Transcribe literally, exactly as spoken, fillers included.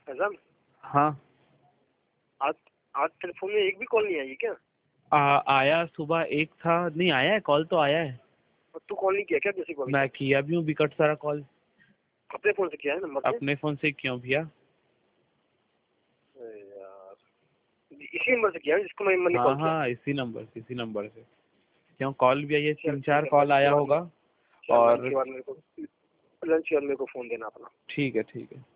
फैजान, हाँ आज आज टेलीफोन में एक भी कॉल नहीं आई क्या? आ, आया सुबह एक था, नहीं आया है, कॉल तो आया है। और तू कॉल नहीं किया क्या? किसी को? मैं किया भी हूँ विकट सारा कॉल। अपने फोन से किया है नंबर से? अपने फोन से क्यों भैया? यार, इसी नंबर से किया है जिसको मैं मैंने हाँ कॉल किया? हाँ इसी नंबर से इसी नंबर से क्यों कॉल भी आई है, चल तीन ठीक चार है, कॉल लंच के आया बाद होगा। चल लंच और के बाद मेरे को लंच के बाद मेरे को फोन देना अपना। ठीक है ठीक है।